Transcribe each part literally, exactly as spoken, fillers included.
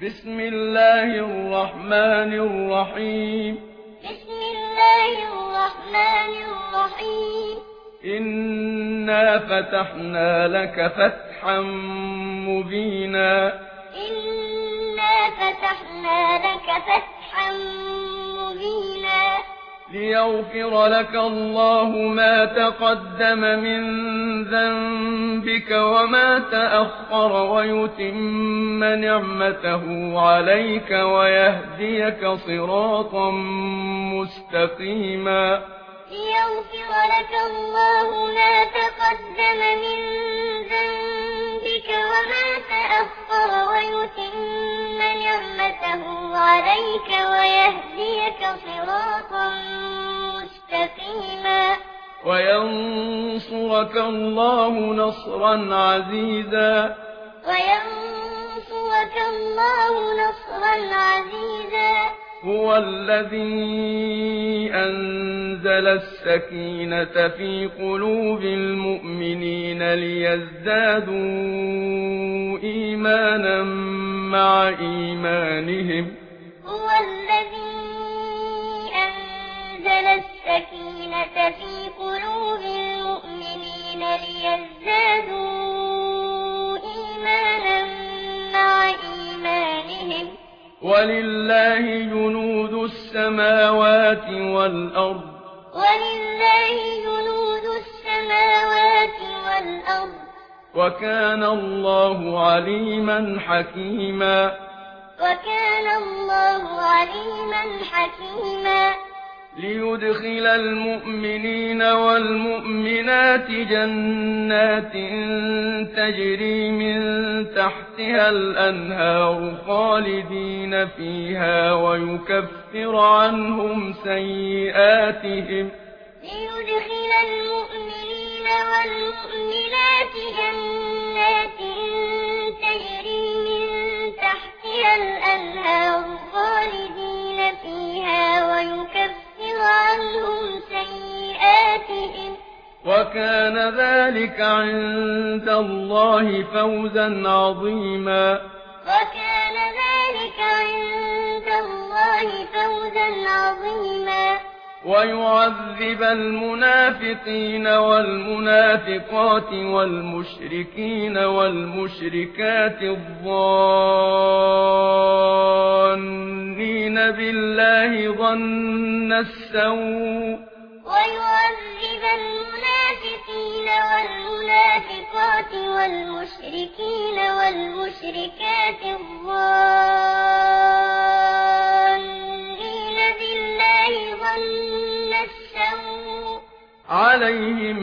بسم الله الرحمن الرحيم بسم الله الرحمن الرحيم إنا فتحنا لك فتحا مبينا إنا فتحنا لك فتحا مبينا ليغفر لك الله ما تقدم من ذنبك وما تأخر ويتم نعمته عليك ويهديك صراطا مستقيما ليغفر لك الله ما تقدم من ذنبك وما تأخر ويتم نعمته عليك ويهديك صراطا مستقيما وينصرك الله نصرا عزيزا وينصرك الله نصرا عزيزا هو الذي أنزل السكينة في قلوب المؤمنين ليزدادوا إيمانا مع إيمانهم هو الذي أنزل السكينة في قلوب المؤمنين ليزدادوا إيمانا مع إيمانهم ولله جنود السماوات والأرض ولله جنود السماوات والأرض وكان الله عليما حكيما وكان الله عليما حكيما ليدخل المؤمنين والمؤمنات جنات تجري من تحتها الأنهار خالدين فيها ويكفر عنهم سيئاتهم ليدخل المؤمنين والمؤمنات جنات تجري من تحتها الأنهار خالدين فيها ويكفر عنهم سيئاتهم وكان ذلك عند الله فوزا عظيما وكان ذلك عند الله فوزا عظيما ويعذب المنافقين والمنافقات والمشركين والمشركات الظانين بالله ظن السوء ويعذب المنافقين والمنافقات والمشركين والمشركات الظانين بالله ظن السوء عليهم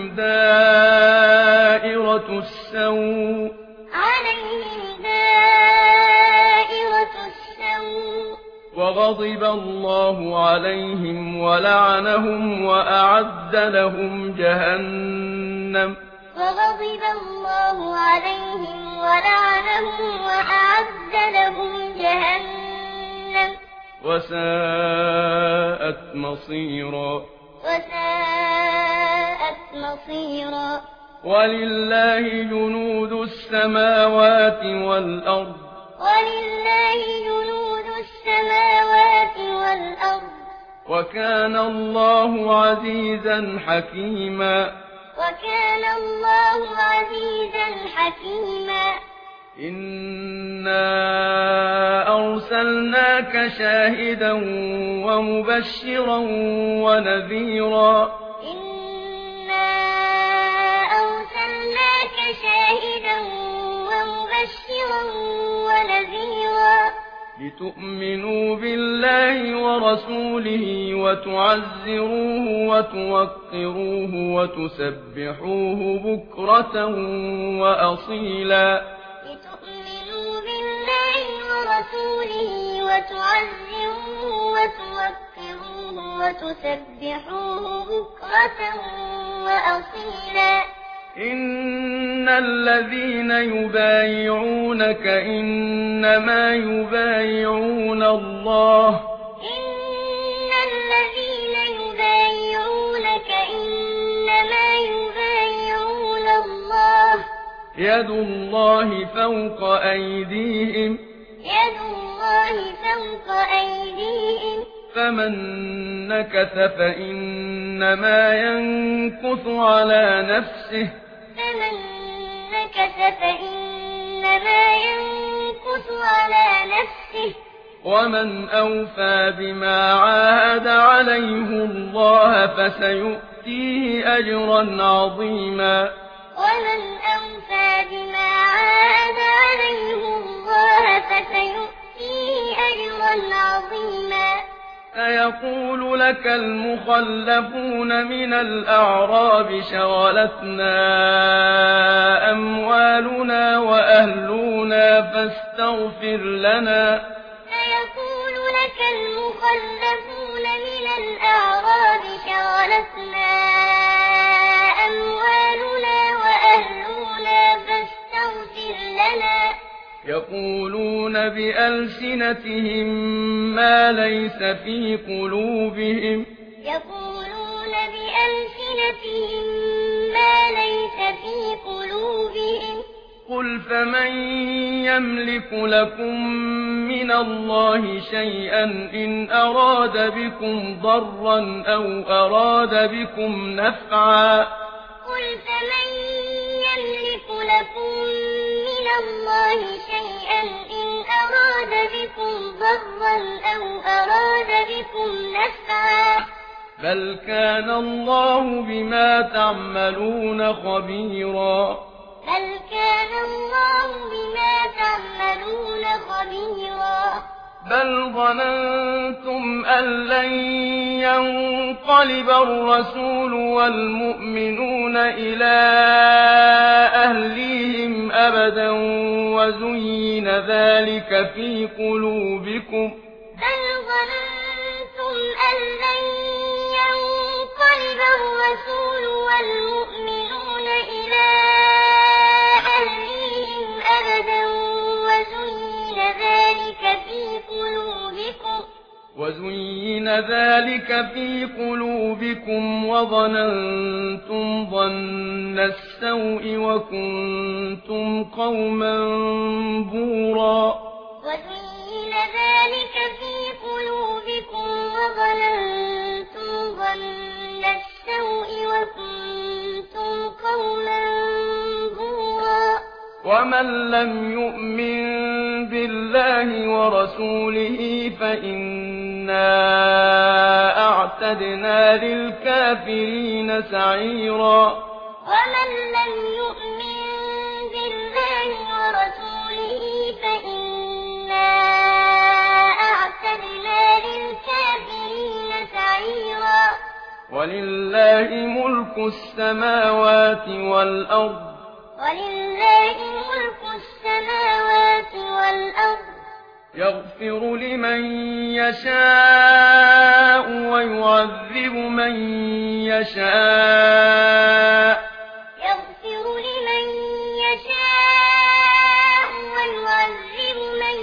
دائرة السوء عليهم دائرة السوء وغضب الله عليهم ولعنهم وأعد لهم جهنم وغضب الله عليهم ولعنهم وأعد لهم جهنم وساءت مصيرا وساءت مصيرا ولله جنود السماوات والأرض ولله جنود السماوات والأرض وكان الله عزيزا حكيما وكان الله عزيزا حكيما إنا أرسلناك شاهدا ومبشرا ونذيرا إنا أرسلناك شاهدا ومبشرا ونذيرا لتؤمنوا بالله ورسوله وتعزروه وتوقروه وتسبحوه بكرة وأصيلا لتؤمنوا بالله ورسوله وتعزروه وتوقروه وتسبحوه بكرة وأصيلا إن الذين يبايعونك إنما يبايعون الله إن الذين يبايعونك إنما يبايعون الله يد الله فوق أيديهم يد الله الله فوق أيديهم فمن نكث فإنما ينكث على نفسه فمن نكث فإنما ينكث على نفسه ومن أوفى بما عاهد عليه الله فسيؤتيه أجرا عظيما ومن أوفى بما عاهد عليه الله فسيؤتيه أجرا عظيما سيقول لك المخلفون من الأعراب شغلتنا أموالنا وأهلنا فاستغفر لنا سيقول لك المخلفون من الأعراب شغلتنا أموالنا وأهلنا فاستغفر لنا يقولون بألسنتهم ما ليس في قلوبهم يقولون بألسنتهم ما ليس في قلوبهم قل فمن يملك لكم من الله شيئا إن أراد بكم ضرا أو أراد بكم نفعا قل فمن يملك لكم من الله شيئا إن أراد بكم ضرا أو أراد بكم نفعا بل كان الله بما تعملون خبيرا بل كان الله بما تعملون خبيرا بل ظننتم أن لن ينقلب الرسول والمؤمنون إلى أهليهم أبدا وزين ذلك في قلوبكم بل ظننتم أن لن ينقلب الرسول والمؤمنون إلى أهليهم أبدا وزين ذلك في قلوبكم وزين ذلك في قلوبكم وظننتم ظن السوء وكنتم قوما بورا وزين ذلك في قلوبكم وظننتم ظن السوء وكنتم قوما بورا ومن لم يؤمن بالله ورسوله فإنا أعتدنا للكافرين سعيرا ومن لم يؤمن بالله ورسوله فإنا أعتدنا للكافرين سعيرا ولله ملك السماوات والأرض ولله ملك السماوات والأرض يغفر لمن يشاء ويعذب من يشاء يغفر لمن يشاء ويعذب من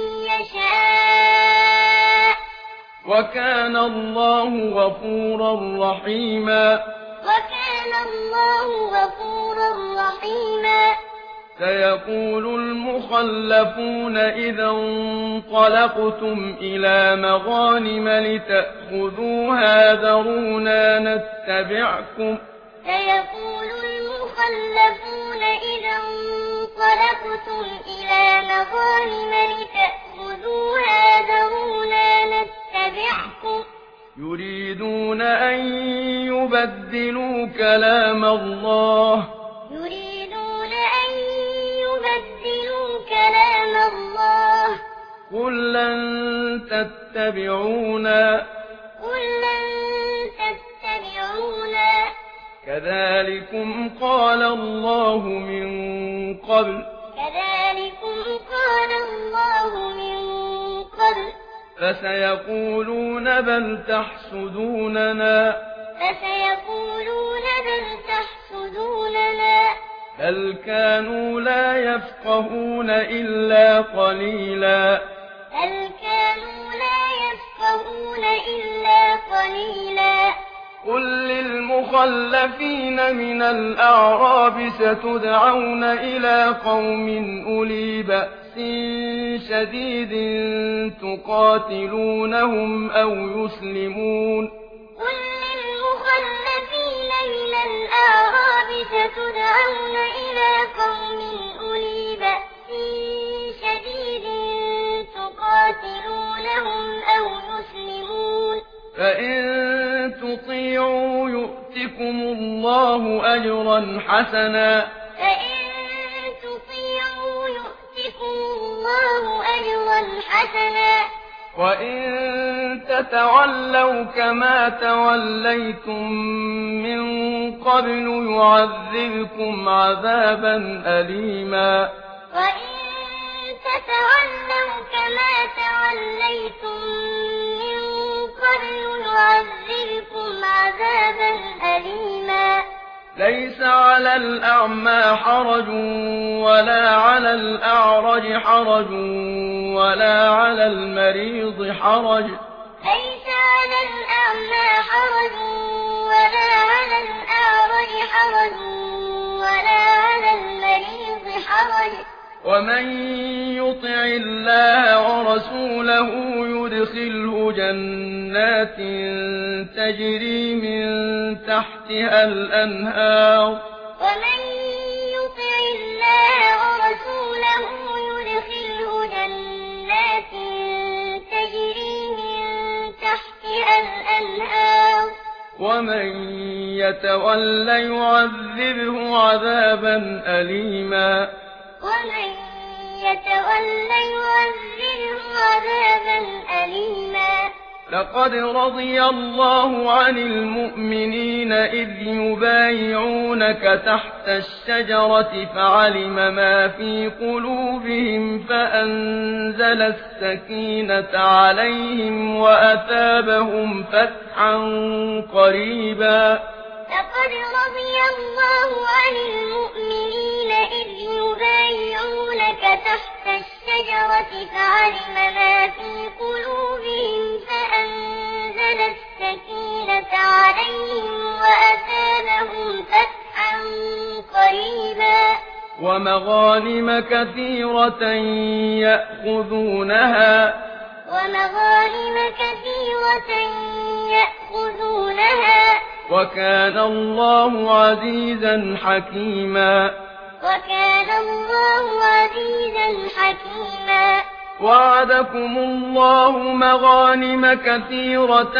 يشاء وكان الله غفورا رحيما وكان الله غفورا رحيما سيقول المخلفون إذا انطلقتم إلى مغانم لتأخذوها ذرونا نتبعكم سيقول المخلفون إذا انطلقتم إلى مغانم لتأخذوها ذرونا نتبعكم يريدون أن يبدلوا كلام الله يريدون أن يبدلوا كلام الله قل لن تتبعونا قل لن تتبعونا كذلكم قال الله من قبل كذلكم قال الله من قبل فسيقولون بل تحسدوننا فسيقولون بل تحسدوننا بل كانوا لا يفقهون إلا قليلا بل كانوا لا يفقهون إلا قليلا قل للمخلفين من الأعراب ستدعون إلى قوم أولي بأس بأس شديد تقاتلونهم أو يسلمون. قل للمخلفين من الأعراب ستدعون إلى قوم أولي بأس شديد تقاتلونهم أو يسلمون، فإن تطيعوا يؤتكم الله أجرا حسنا فإن تطيعوا يؤتكم الله أجرا حسنا وإن تتولوا كما توليتم من قبل يعذبكم عذابا أليما. وإن تتولوا كما توليتم من قبل يعذبكم عذابا أليما. ليس على الأعمى حرج ولا على الأعرج حرج ولا على المريض حرج ليس على الأعمى حرج ولا على الأعرج حرج ولا على المريض حرج ومن يطع الله ورسوله يدخله جنات تجري من تحتها الأنهار ومن يطع الله ورسوله يدخله جنات تجري من تحتها الأنهار ومن يتول يعذبه عذابا أليما. ومن يتولى يعذبه عذابا أليما. لقد رضي الله عن المؤمنين إذ يبايعونك تحت الشجرة فعلم ما في قلوبهم فأنزل السكينة عليهم وأثابهم فتحا قريبا. لقد رضي الله عن المؤمنين إذ يبايعونك تحت الشجرة فعلم ما في قلوبهم فأنزل السكينة عليهم وأثابهم فتحا قريبا. ومغانم كثيرة يأخذونها ومغانم كثيرة يأخذونها وكان الله عزيزا حكيما. وكان الله عزيزا حكيما. وعدكم الله مغانم كثيرة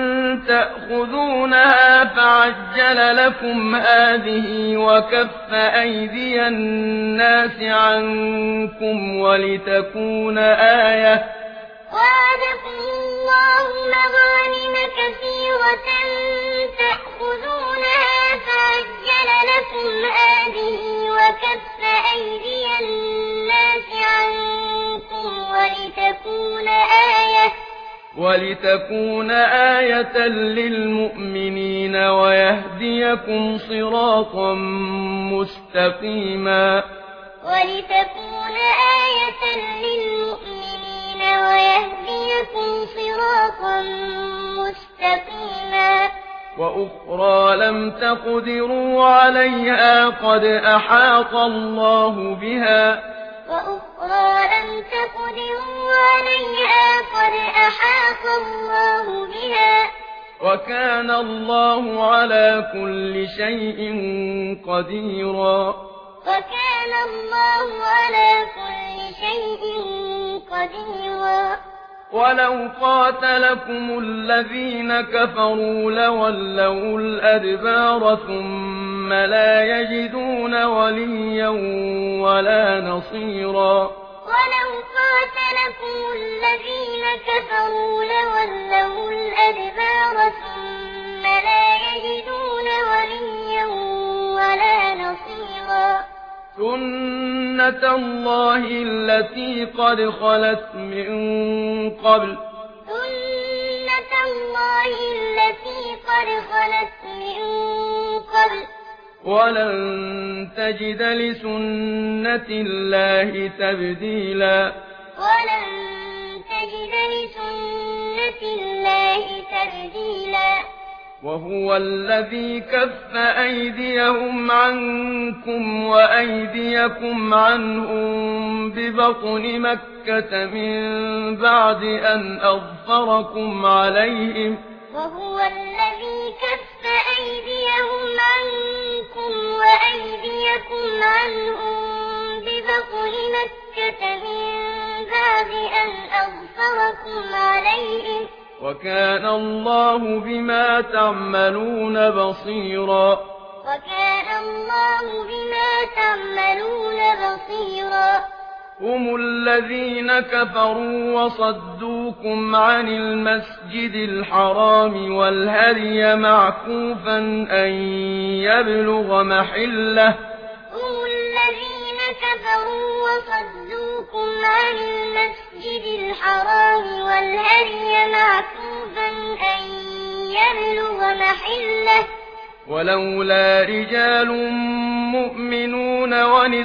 تأخذونها فعجل لكم هذه وكف أيدي الناس عنكم ولتكون آية وعدكم الله مغانم كثيرة تأخذونها فعجل لكم هذه وكف أيدي الناس عنكم ولتكون آية ولتكون آية للمؤمنين ويهديكم صراطا مستقيما. ولتكون آية للمؤمنين ويهديكم صراطا مستقيما. وأخرى لم تقدروا عليها قد أحاط الله بها. وأخرى لم تقدروا عليها قد أحاط الله بها. وكان الله على كل شيء قديرا. وكان الله على كل شيء قديرا. ولو قاتلكم الذين كفروا لولوا الأدبار ثم لا يجدون وليا ولا نصيرا. ولو قاتلكم الذين كفروا لولوا الأدبار ثم لا يجدون وليا ولا نصيرا. سنة الله التي قد خلت من قبل. سنة الله التي قد خلت من قبل. ولن تجد لسنة الله تبديلا. ولن تجد لسنة الله تبديلا. وهو الذي كف أيديهم عنكم وأيديكم عنهم ببطن مكة من بعد أن أظفركم عليهم وهو الذي كف أيديهم عنكم وأيديكم عنهم ببطن مكة من بعد أن أظفركم عليهم وكان الله بما تعملون بصيرا وكان الله بما تعملون بصيرا هم الذين كفروا وصدوكم عن المسجد الحرام والهدي معكوفا أن يبلغ محله هم الذين كفروا وصدوكم عن المسجد الحرام والهدي معكوفا أن يبلغ محله ولولا رجال مؤمنون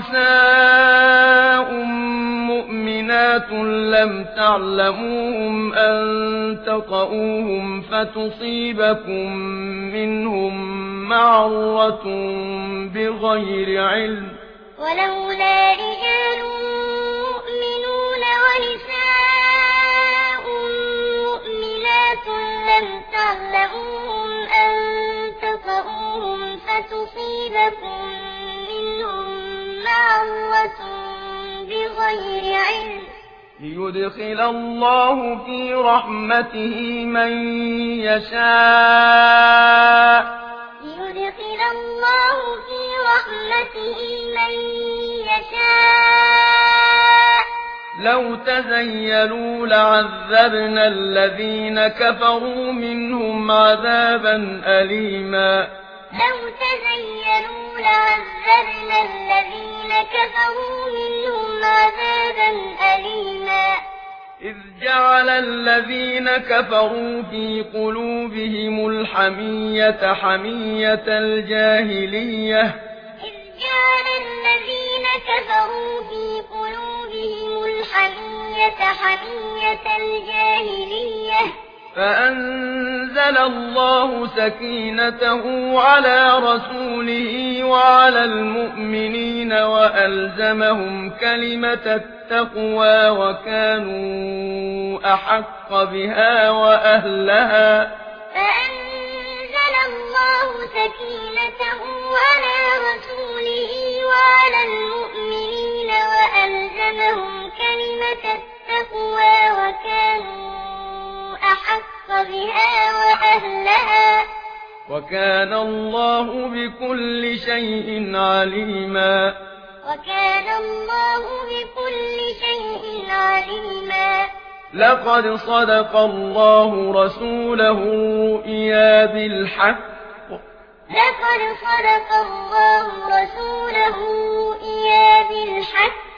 ونساء مؤمنات لم تعلموهم أن تطؤوهم فتصيبكم منهم معرة بغير علم ولولا رجال مؤمنون ونساء مؤمنات لم تعلموهم أن تطؤوهم فتصيبكم منهم معرة بغير علم ليدخل الله في رحمته من يشاء ليدخل الله في رحمته من يشاء لو تزيلوا لعذبنا الذين كفروا منهم عذابا أليما لو تزيلوا لعذبنا الذين كفروا منهم عذابا أليما إذ جعل الذين كفروا في قلوبهم الحمية حمية الجاهلية إذ جعل الذين كفروا في قلوبهم الحمية حمية الجاهلية فأنزل الله سكينته على رسوله وعلى المؤمنين وألزمهم كلمة التقوى وكانوا أحق بها وأهلها فأنزل الله سكينته على رسوله وعلى المؤمنين وألزمهم كلمة التقوى وكانوا أحق بها وأهلها وكان الله بكل شيء عليما وكان الله بكل شيء عليما لقد صدق الله رسوله الرؤيا بالحق لقد صدق الله رسوله الرؤيا بالحق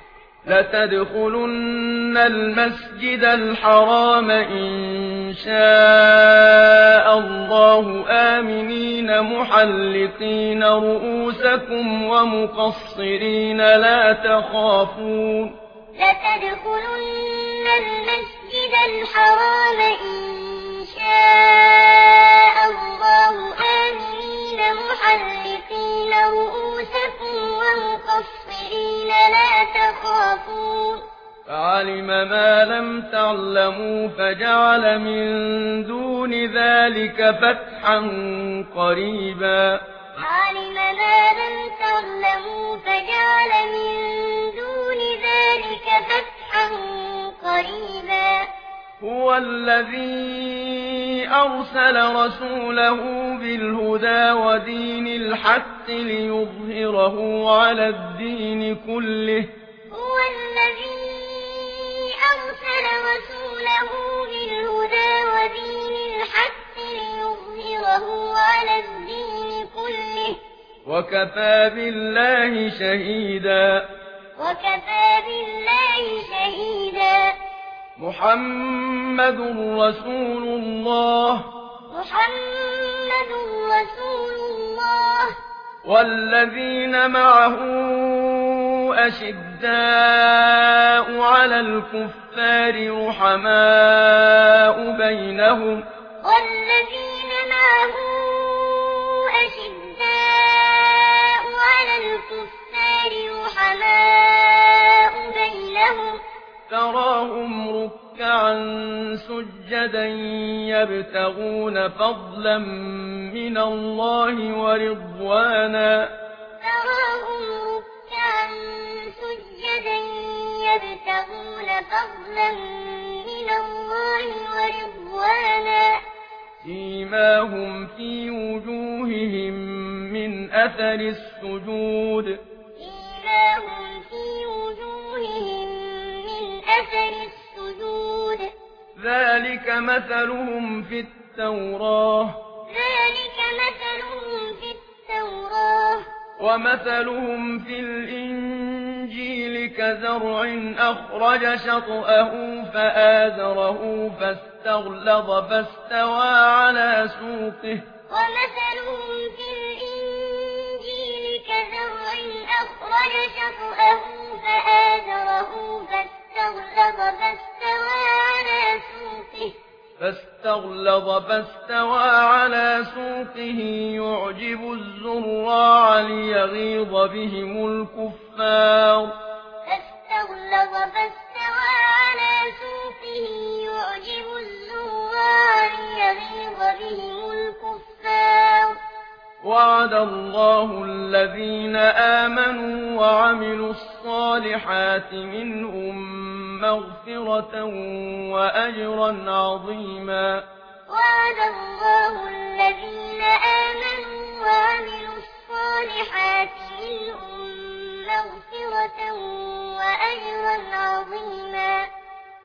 لتدخلن المسجد الحرام إن شاء الله آمنين محلقين رؤوسكم ومقصرين لا تخافون لتدخلن المسجد الحرام إن شاء الله آمنين محلقين رؤوسكم ومقصرين لا تخافون فعلم ما لم تعلموا فجعل من دون ذلك فتحا قريبا علم ما لم تعلموا فجعل من دون ذلك فتحا قريبا هو الذي أرسل رسوله بالهدى ودين الحق ليظهره على الدين كله هو الذي أرسل رسوله بالهدى ودين الحق ليظهره على الدين كله وكفى بالله شهيدا وكفى بالله شهيدا محمد رسول الله محمد رسول الله والذين معه أشداء على الكفار رحماء بينهم والذين معه أشداء على الكفار رحماء بينهم تراهم ركعا سجدا يبتغون فضلا من الله ورضوانا تراهم ركعا سجدا يبتغون فضلا من الله ورضوانا سيماهم في وجوههم من أثر السجود سيماهم في وجوههم من أثر السجود ذلك مثلهم في التوراة ذلك مثلهم في التوراة ومثلهم في الإنجيل كزرع أخرج شطأه فآزره فاستغلظ فاستوى على سوقه ومثلهم في الإنجيل كزرع أخرج شطأه فآزره فاستغلظ فاستوى على سوقه فاستغلظ فاستوى على سوقه يعجب الزراع ليغيظ بهم الكفار فاستغلظ فاستوى على سوقه يعجب الزراع ليغيظ بهم الكفار وعد الله الذين آمنوا وعملوا الصالحات منهم مغفرة وأجرا عظيما وعد الله الذين آمنوا وعملوا الصالحات منهم مغفرة وأجرا عظيما